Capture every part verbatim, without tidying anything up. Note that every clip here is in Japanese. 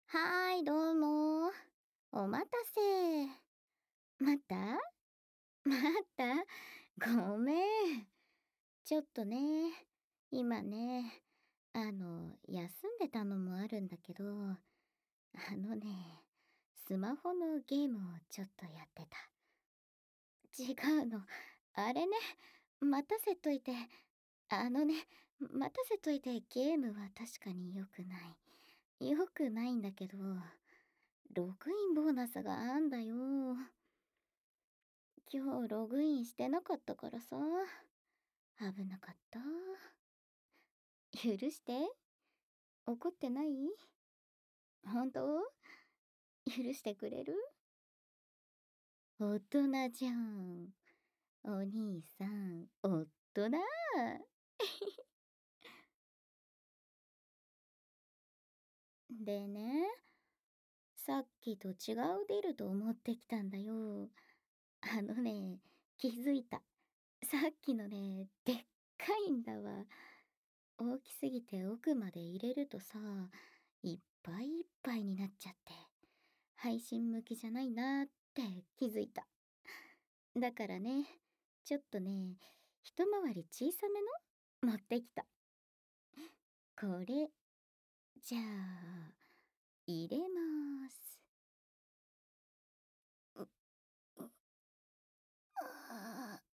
はーい、どうも。お待たせ。またまたごめん。ちょっとね、今ね、あの、休んでたのもあるんだけど、あのね、スマホのゲームをちょっとやってた。違うの。あれね、待たせといて、あのね、待たせといてゲームは確かに良くない。良くないんだけど、ログインボーナスがあんだよ。今日ログインしてなかったからさ、危なかった。許して。怒ってない？本当？許してくれる？大人じゃん。お兄さん、大人。でね、さっきと違うデルトを持ってきたんだよ。あのね、気づいた。さっきのね、でっかいんだわ。大きすぎて奥まで入れるとさ、いっぱいいっぱいになっちゃって、配信向きじゃないなって気づいた。だからね、ちょっとね、一回り小さめの持ってきた。これ、じゃあ、入れます。う、う、あ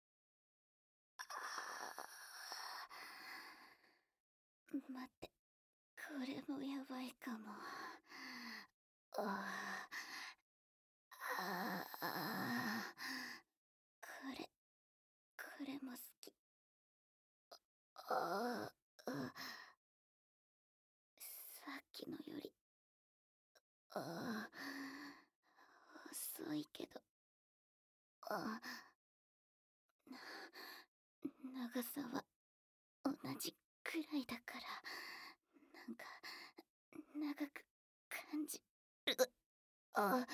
ー待って、これもやばいかも。あああ、これ、これも好き。ああ、さっきのより、あ遅いけど、あ長さは同じくらいだから、なんか、長く感じる。あ、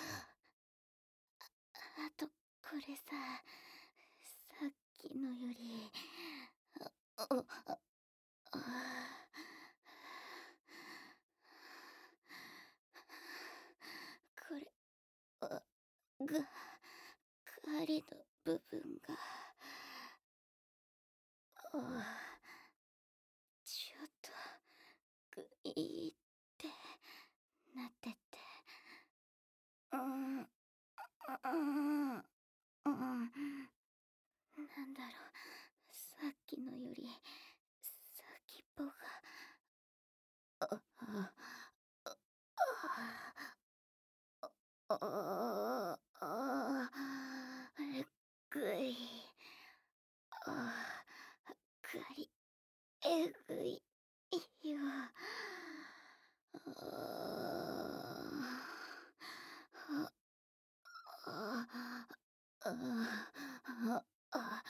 あと、これさ、さっきのより、あ、あ、あ、あこれ、あ、が、狩りの部分が、あちょっと、グイーってなってて、うん、うん、うん、なんだろう、さっきのより、先っぽが、あ、あ、あ、あ、あ、えぐい、あ、ぐり、えぐい、よ、あ、あ、あ、あ、あ、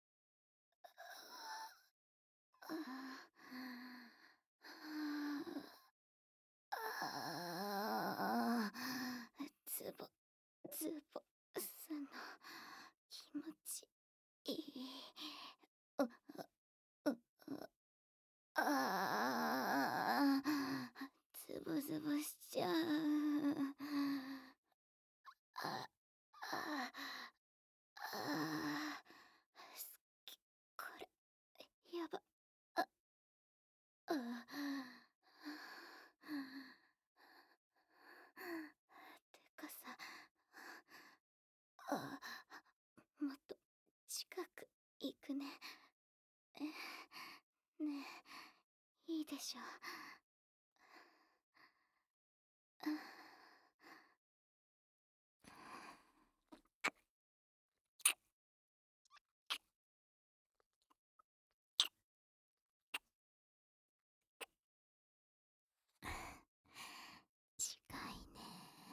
あズボズボすの気持ちいい。うううあズボズボしちゃう。あああすきこれやば。ああてかさ、あもっと近く行くね。えねえ、いいでしょ。近いね。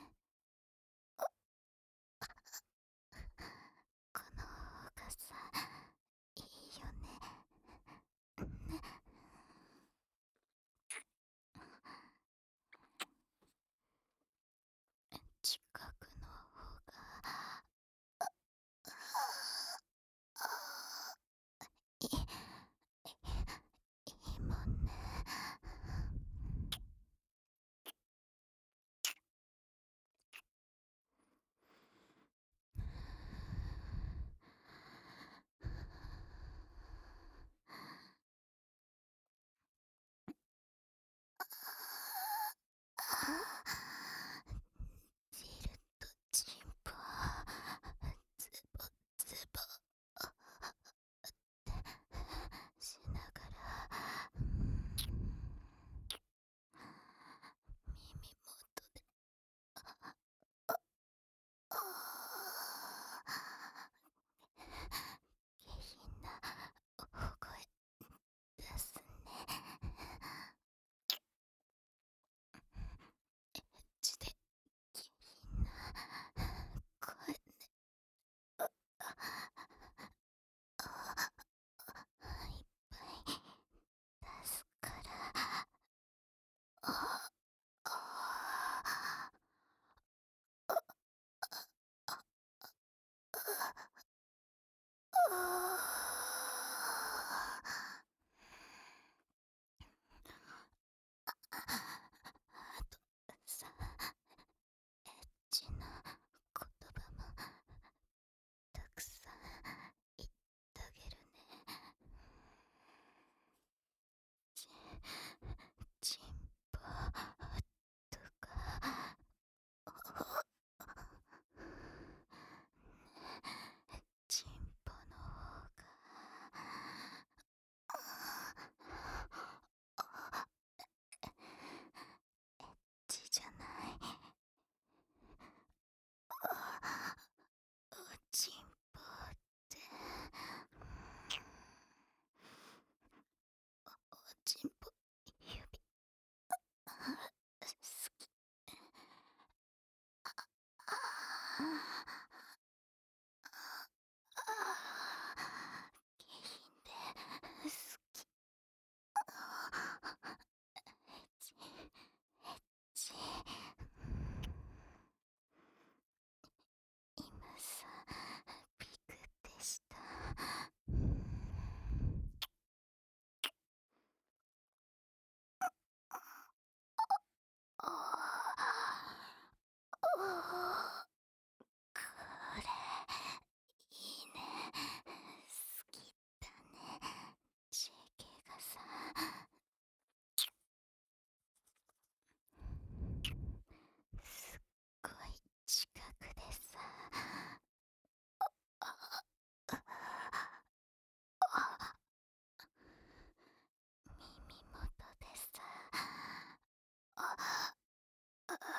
この方がさ、いいよね。ね。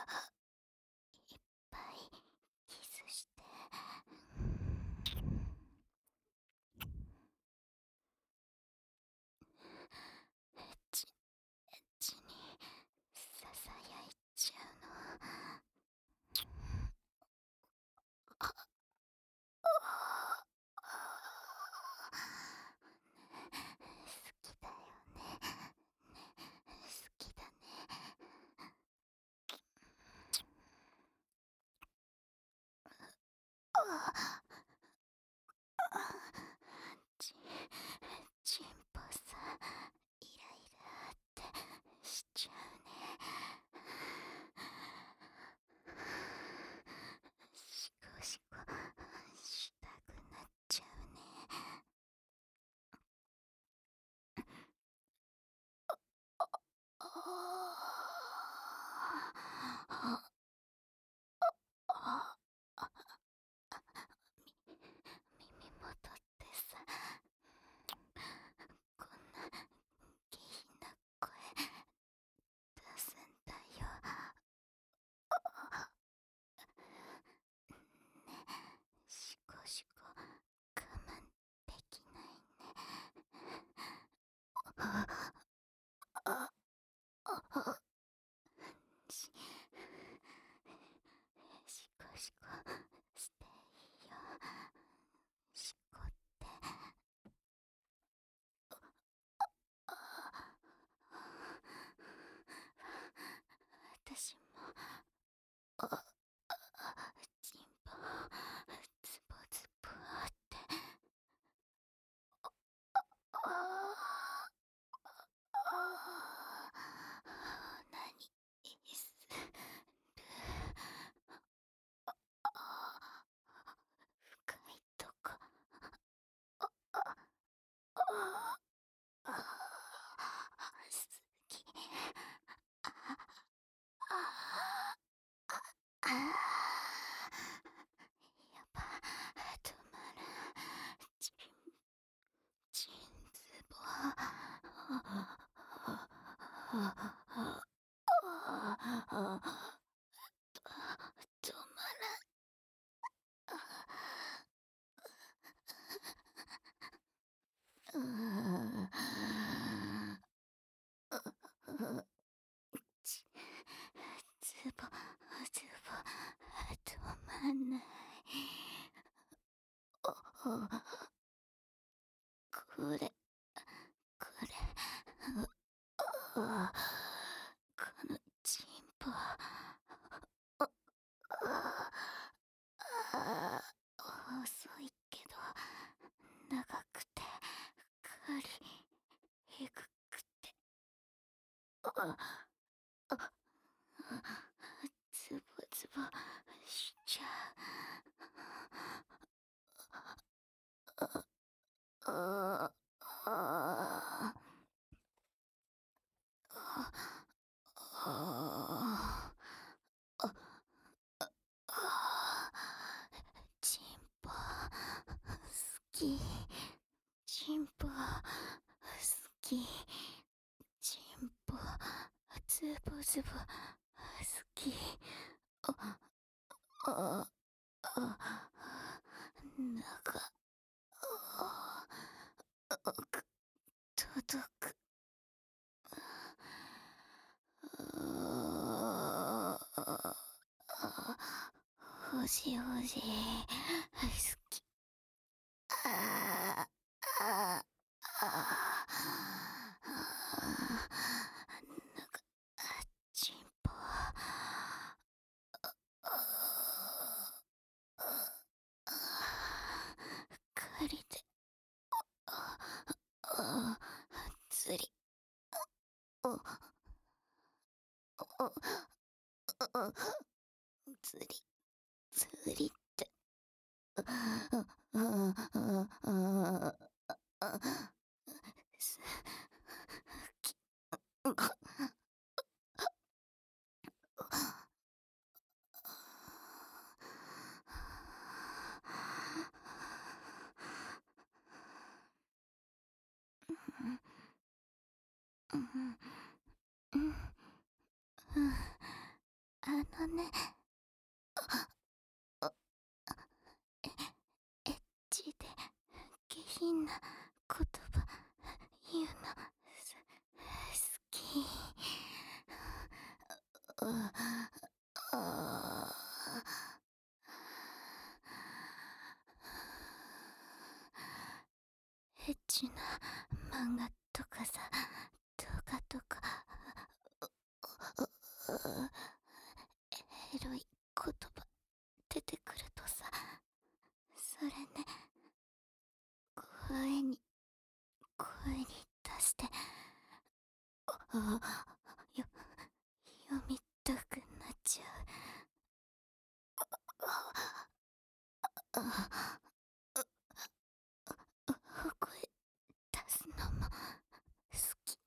いっぱいキスして、エッチエッチにささやいちゃうの。好きだよね。好きだね。ち、ちんぽさ、イライラってしちゃうね。しこしこしたくなっちゃうね。耳元ってさ、こんな下品な声出すんだよ。ね、しこしこ我慢できないね。あ、あ、し、しこしこしていいよ。しこって。私も、あ、ちんぽ、つぼつぼって。ああ、何する。あ、深いとこ。あ、あ、あ、好き。あ、あ、あ、やば、止まらん。ちん、ちんつぼ。止まらん。ち、つぼ、つぼ、止まんない。これ、これ、あ、このチンポ、あ、あ、あ、細いけど長くて針えぐくて、あ、あ、ズボズボしちゃう。あ、あ、あ、あ、あ、あ、チンポ好き。チンポ好き。チンポズボズボ好き。あ、あ、あ、なんか、あ、あ、く、届く。あ、あ、ほしほし好き。あ、あ、あ、なんか、チンポ。借りて、あ、あ、釣り、あ、あ、あ、釣り、釣りって、あ、あ、あ、あ、あ、す、き、か、うん、うん、うん、 あのね、エッチで下品な言葉言うのす好き。ああエッチな漫画とかさ、動画とか、エロい言葉出てくるとさ、それね、声に声に出して、あよ読みたくなっちゃう。あ大声出すのも好き。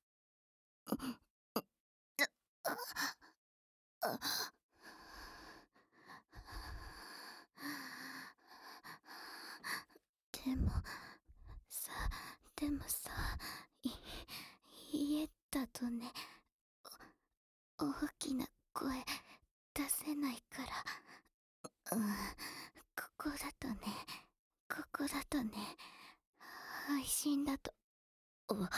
でもさ、でもさ、い家だとね、大きな声出せないから、うん、ここだとね、ここだとね、配信だと、お、お、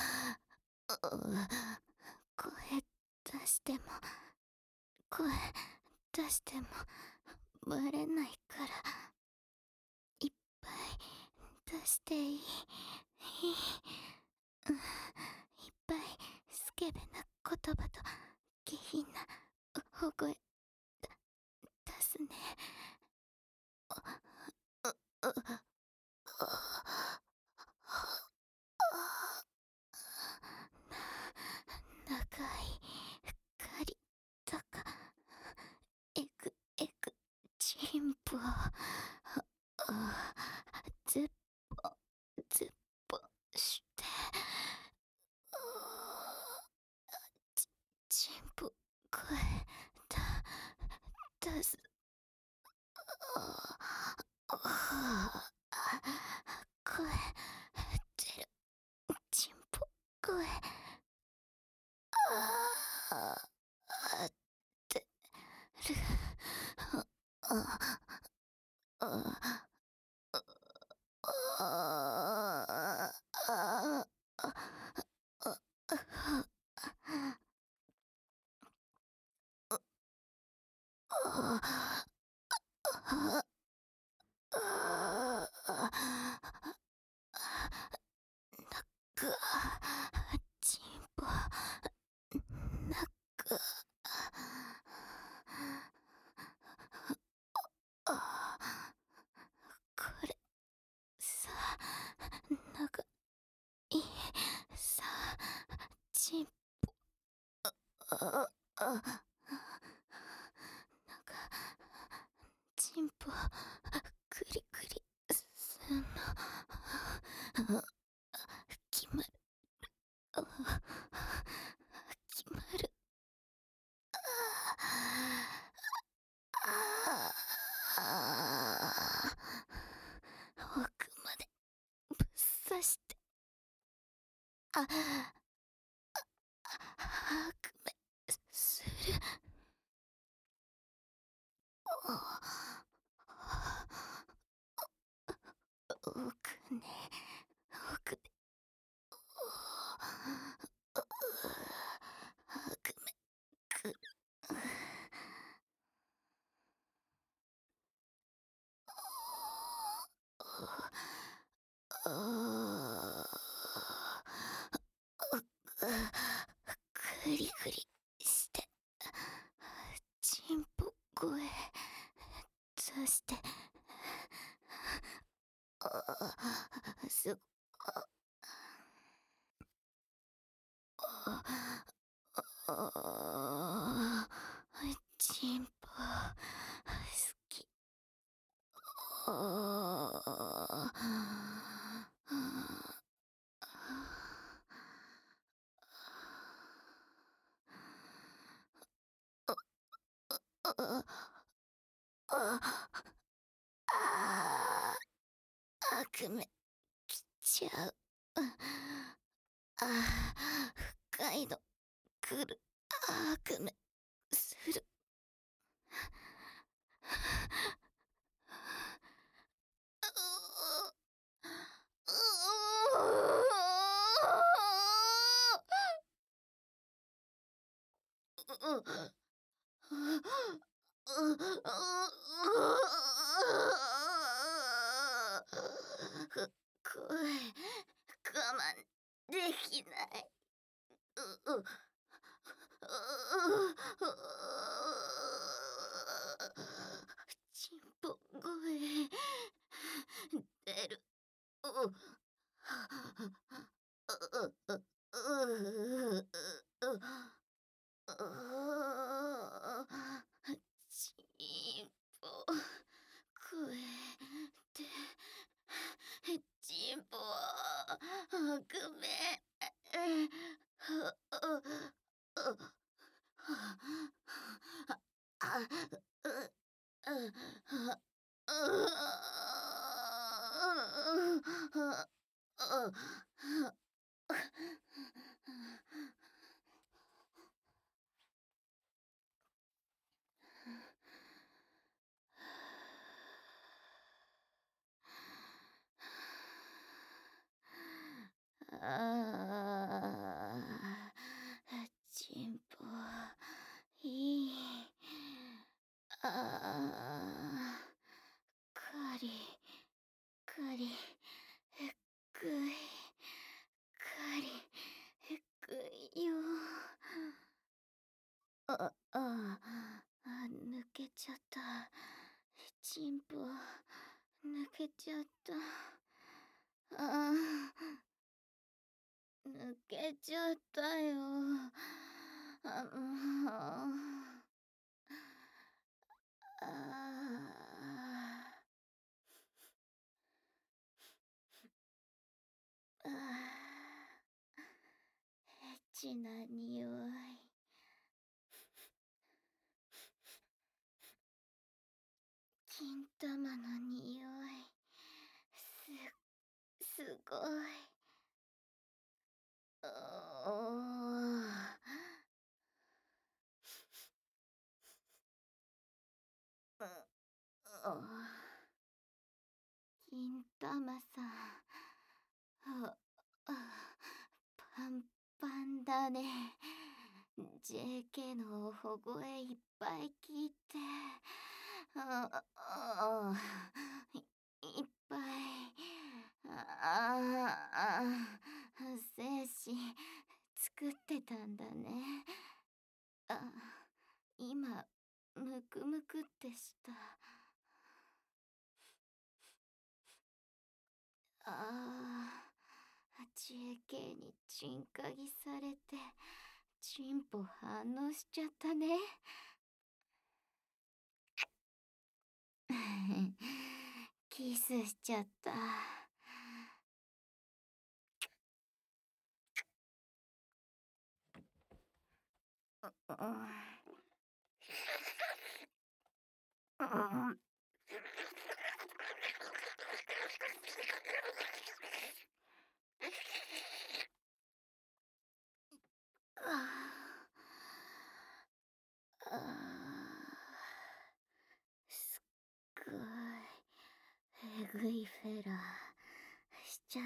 声出しても、声出しても、バレないから、いっぱい出していい、いい、うん、いっぱいスケベな言葉と下品な大声出すね。長い狩りとかエグエグチンポズッポズッポしてチチンポ声だ出す声出るチンポ声あ出るああチンポなくこれさ長いさチンポああなんかチンポクリクリすんの決まる決まる奥までぶっ刺してあ悪夢する奥ね奥で悪夢くるクリクリしてチンポ声出してすごチンポ好き悪夢来ちゃうあ深いの来る悪夢する声、我慢できない。うう。ちんぽ声出る。うう。ちんぽ声でちんぽくめ。ああ、ちんぽいい。ああ、かりかりふっくいかりふっくいよ。あああ、抜けちゃった。ちんぽ抜けちゃった。ああ、抜けちゃったよ。あ、もう。ああ。ああ。エッチな匂い。金玉の匂い。す、すごい。おお。う、お。金玉さん。あ、あ、パンパンだね。ジェーケー の小声いっぱい聞いて。ああ、い、いっぱい。ああ、精子作ってたんだね。あ、今、むくむくってした。ああ、ジェーケー にチンカギされて、チンポ反応しちゃったね。キスしちゃった。う、うん。うん。ああ。ああ。すっごい、えぐいフェラーしちゃった。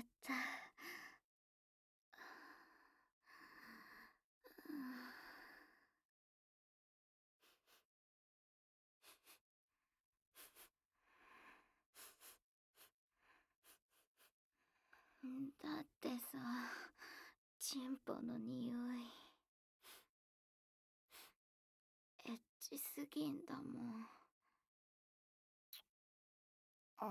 だってさ、チンポの匂い、エッチすぎんだもん。うん。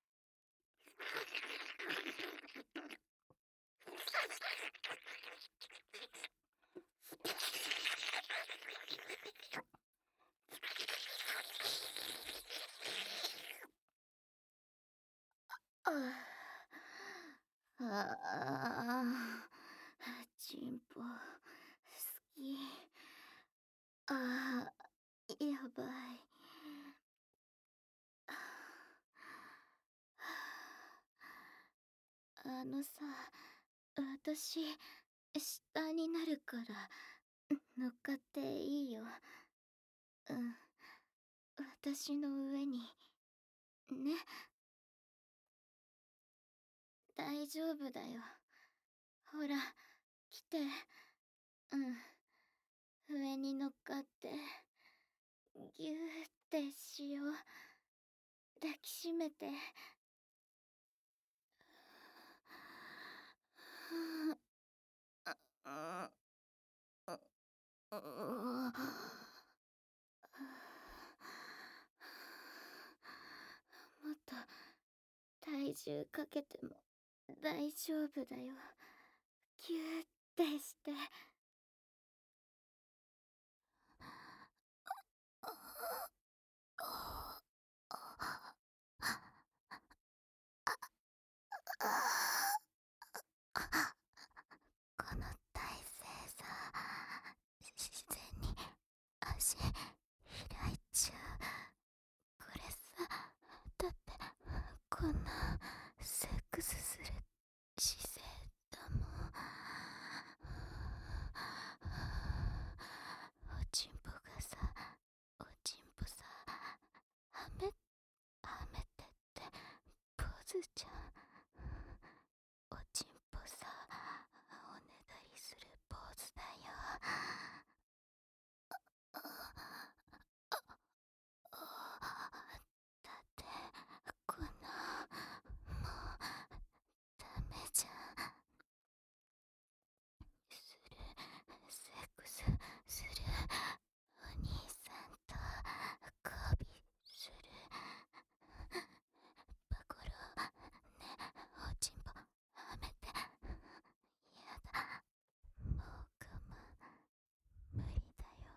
ああ。ああ。チンポ、好き。ああ、やばい。あのさ、私、下になるから乗っかっていいよ。うん。 私の上に、ね。大丈夫だよ。ほら、来て。うん。上に乗っかって、ぎゅーってしよう。抱きしめて。もっと体重かけても大丈夫だよ。ぎゅーってして。この体勢さ、自然に足開いちゃう。これさ、だってこんなセックスする姿勢だもん。おちんぽがさ、おちんぽさ、はめ、はめてってポーズじゃん。おちんぽさ、おねだりするポーズだよ。だってこんなもうダメじゃん。するセックスするお兄さんと交尾するバコロね、おちんぽはめて。やだ、もう我慢無理だよ。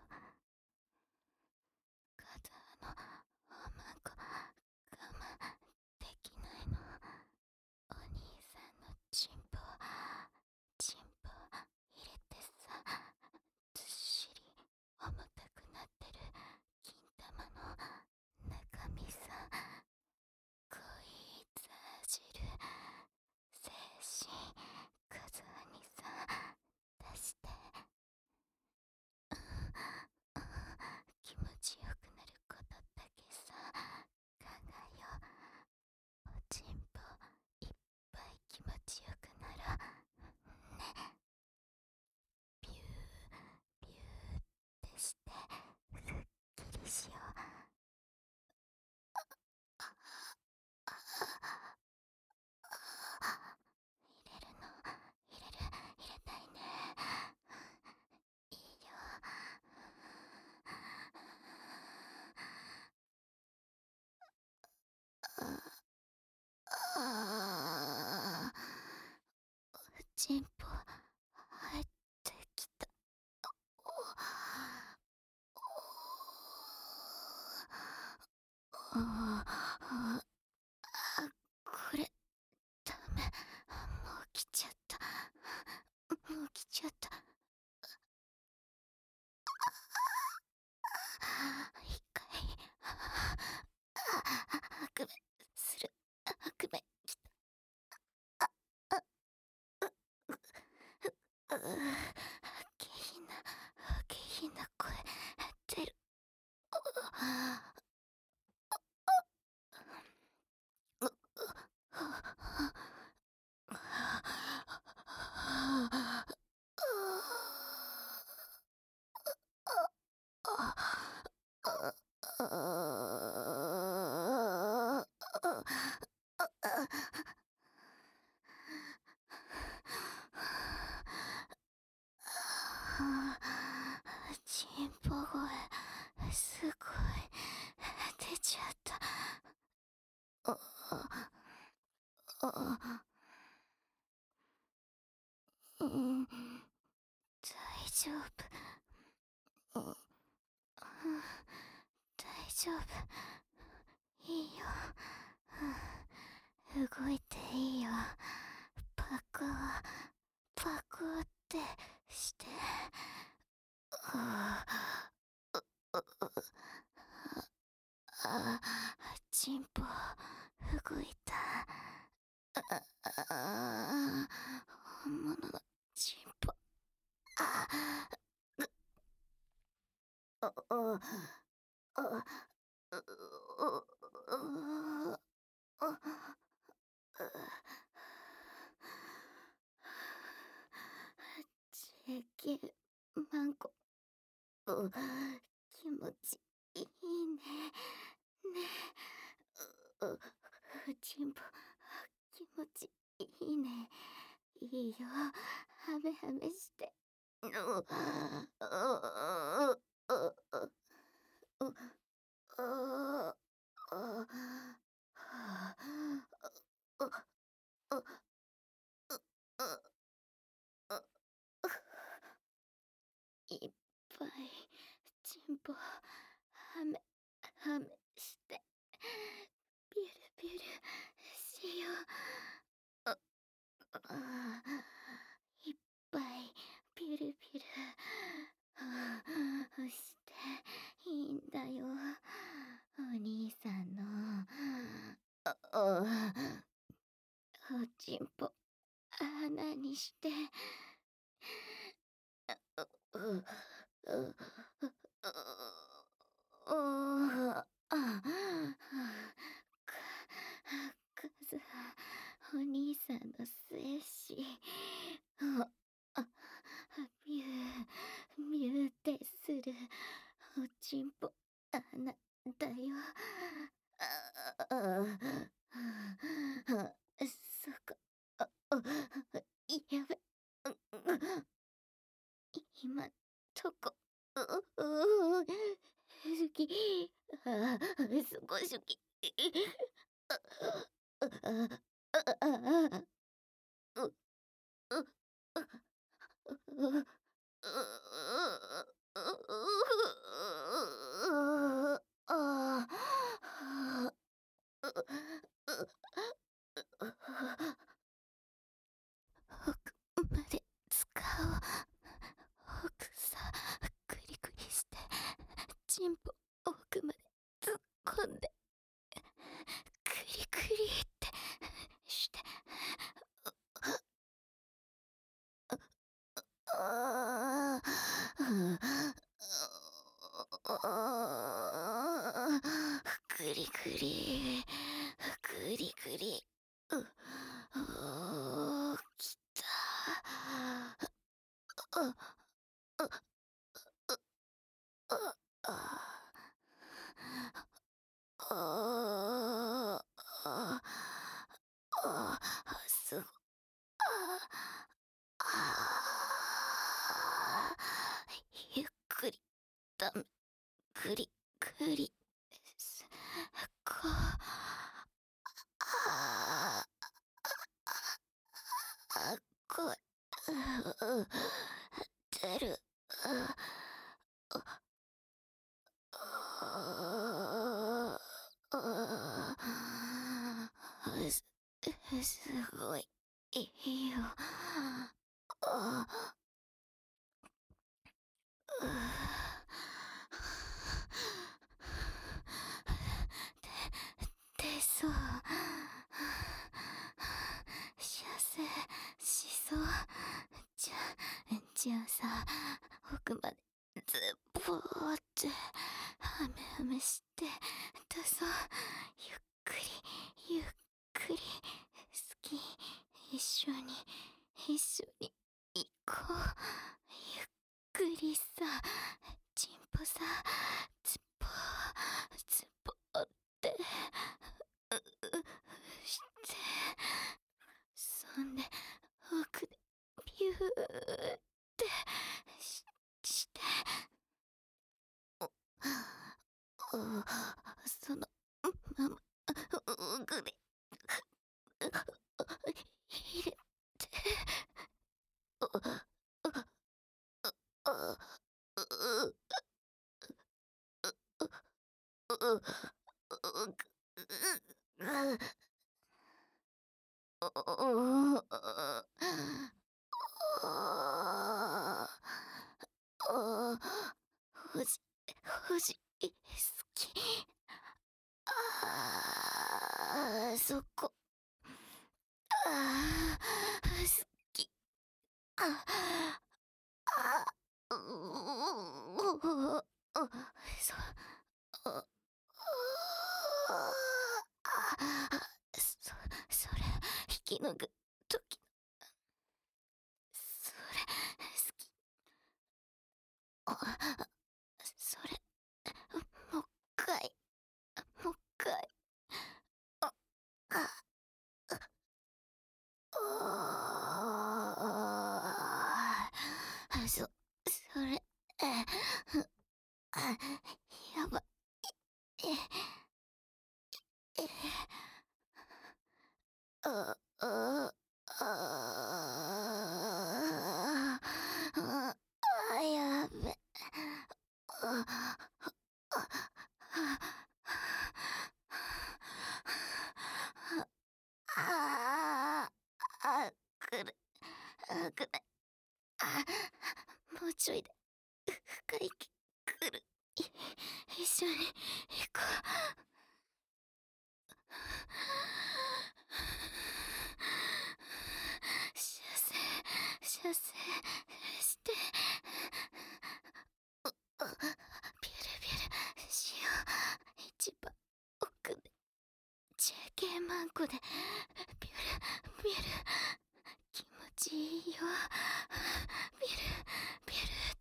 ガザーのおまんこ我慢できないの。お兄さんのチンポチンポ入れてさ、ずっしり重たくなってる金玉の中身さ、こいつ味る精神ガザーにさ出して、気持ちよくなることだけさ考えよう。おちんぽいっぱい気持ちよくならね。ビュービューってしてすっきりしよう。入れるの入れる入れたいね。いいよ。ああ、おちんぽ入ってきた。おおあ、これダメ。もう来ちゃった。もう来ちゃった。一回あくびする。あくびきた。ああうう下品な下品な声出る。チンポ声すごい出ちゃった。ああうん、大丈夫。うん、大丈夫。いいよ。うん、動いていいよ。パクパクってして。ああ、チンポ動いた。ああ、本物のチンポ。ああ、ああ、 う、う、う、あ、ちえけまんこ、う、気持ちいいね。ね。う、う、ふちんぽ、気持ちいいね。いいよ。はめはめして。う、う、う、う、う、う、う、ああ、ああ、う、う、う、う、いっぱいちんぽはめはめしてビュルビュルしよう。ああ、いっぱいビュルビュルあしていいんだよ。お兄さんのああおちんぽ穴にしてう、う、う、う、ああ、か、かずお兄さんの精子、あ、あ、ミュー、ミューテするおちんぽ穴だよ。ああ、あ、そこ、あ、あ、やべ、今んとこ、う、う、好き、あ、少しき、あ、あ、あ、あ、あ、う、う、う、奥まで使おう。奥さ、クリクリして、チンポ奥まで突っ込んで、クリクリってして、ああ、くりくり、くりくり、う、おー、きた。あ、あ、あ、あ、あ、あ、あ、すご、あ、あ、ゆっくり、だめ、くり、くり、す、こ、あ、あ、こ、う、出る、あ、あ、あ、す、すごい、いいよ。あ、う、で、出そう。射精しそう。じゃ、じゃあさ、奥までずっぽーってはめはめして出そう。ゆっくりゆっくり好き、一緒に一緒に行こう。ゆっくりさ、ちんぽさ、つっぽつっぽってううしてそんで奥でピューってししておそのまま奥で入れてほじほじ好き。あーそこあー好き。ああううそあそれ、もう一回、もう一回。あ、あ、ああ、そ、それ、あ、やばい、え、え、あ、あ、あ、あ、あ、やべ。あ、あ、あ、あ、くる、あ、くる、あ、もうちょいで、深い息くる。い一緒に行こう。射精、射精して、う、う、ビュルビュルしよう。一番奥で、ジェーケー マンコで、ビュルビュル、気持ちいいよ。ビュルビュルって。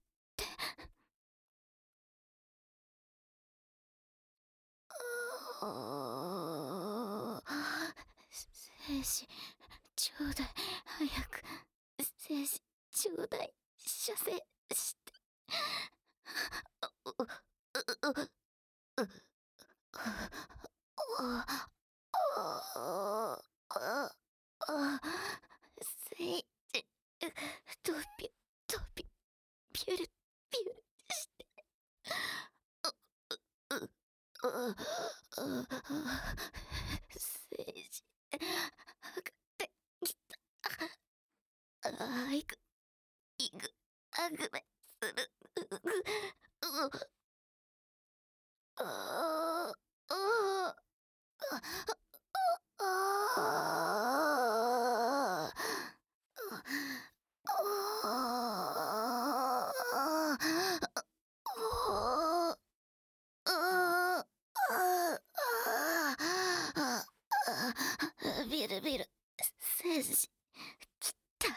ああ、精子ちょうだい、早く。精子ちょうだい、射精して。う、う、う、う、う、あ、あ、あ、あ、せい、ドビュ、ドビュ、ビュル、ビュルして。う、う、う、う、せいじ、上がってきた。あ、いく、いく、あぐれする。う、う、う、あ、あ、あ、あ、ビルビル、戦士、来た。